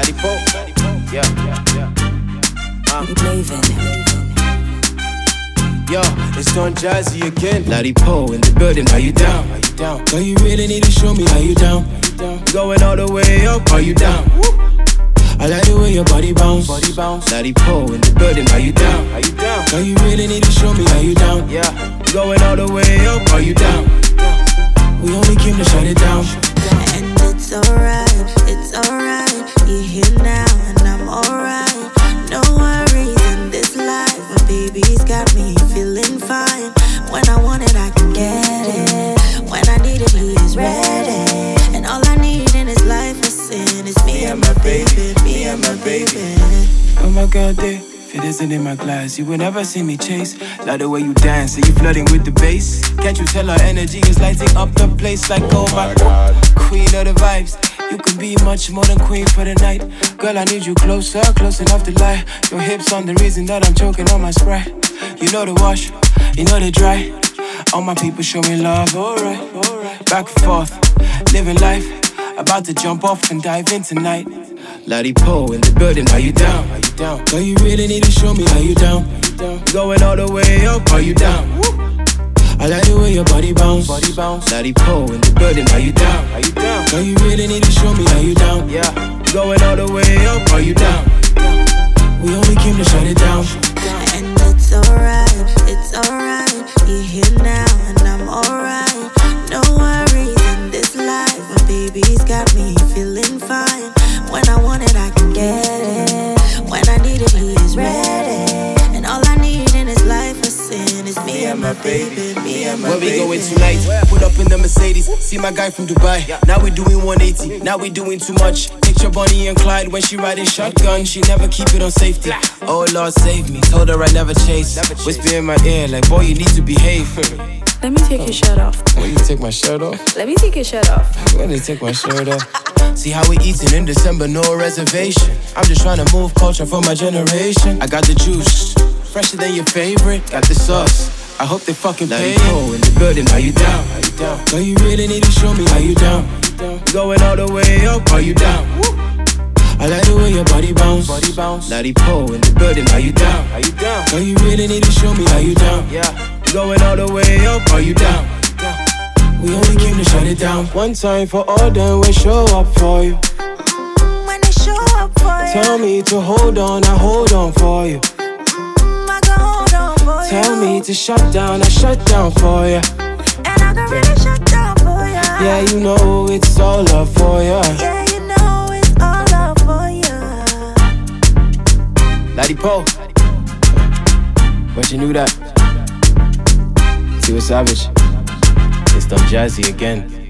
Ladipo. Yeah. Yo, it's Don Jazzy again. Ladipo in the building, how you down? Girl, you really need to show me how you down. Going all the way up, are you down? I like the way your body bounce. Ladipo in the building, how you down? Girl, you really need to show me how you down. Yeah, going all the way up, are you down? We only came to shut it down. And it's alright, you're here now and I'm alright. No worries in this life, my baby's got me feeling fine. When I want it, I can get it. When I need it, he is ready. And all I need in his life is sin. It's me and my baby, me and my baby. Oh my God, if it isn't in my glass, you would never see me chase. Like the way you dance, and you flooding with the bass. Can't you tell our energy is lighting up the place like, oh my God, queen of the vibes. You can be much more than queen for the night. Girl, I need you closer, close enough to lie. Your hips on the reason that I'm choking on my Sprite. You know the wash, you know the dry. All my people show me love, alright. Back and forth, living life. About to jump off and dive in tonight. Ladipo in the building, how you down? Girl, you really need to show me how you down. Going all the way up, are you down? I like the way your body bounce. Ladipo in the building, how you down? Girl, you really need to show me how you down. Yeah, going all the way up, are you down? We only came to shut it down. And it's alright, you're here now and I'm alright. No worries in this life, my baby's got me feeling fine. When I want it, I can get it. When I need it, he is ready. And all I need in his life is sin. It's me and my baby, me and my Where baby. we going tonight? Put up in the Mercedes. See my guy from Dubai. Now we doing 180. Now we doing too much. Picture Bonnie and Clyde when she riding shotgun. She never keep it on safety. Oh Lord save me. Told her I never chase. Whisper in my ear like, boy, you need to behave. Let me take your shirt off. When you take my shirt off? Let me take your shirt off. When you take my shirt off? See how we eating in December, no reservation. I'm just trying to move culture for my generation. I got the juice, fresher than your favorite. Got the sauce, I hope they fucking pay. Ladipo in the building, how you down? Girl, you really need to show me how you down. Going all the way up, are you down? I like the way your body bounce. Ladipo in the building, how you down? Girl, you really need to show me how you down. Yeah, going all the way up, are you down? We only came to shut it down. One time for all them, we show up for you. When they show up for you, Tell me to hold on, I hold on for you. I can hold on for you. Tell me to shut down, I shut down for you. And I can really shut down for you. Yeah, you know it's all love for you. Yeah, you know it's all love for you. Ladipo, But you knew that. see what's savage? It's Don Jazzy again.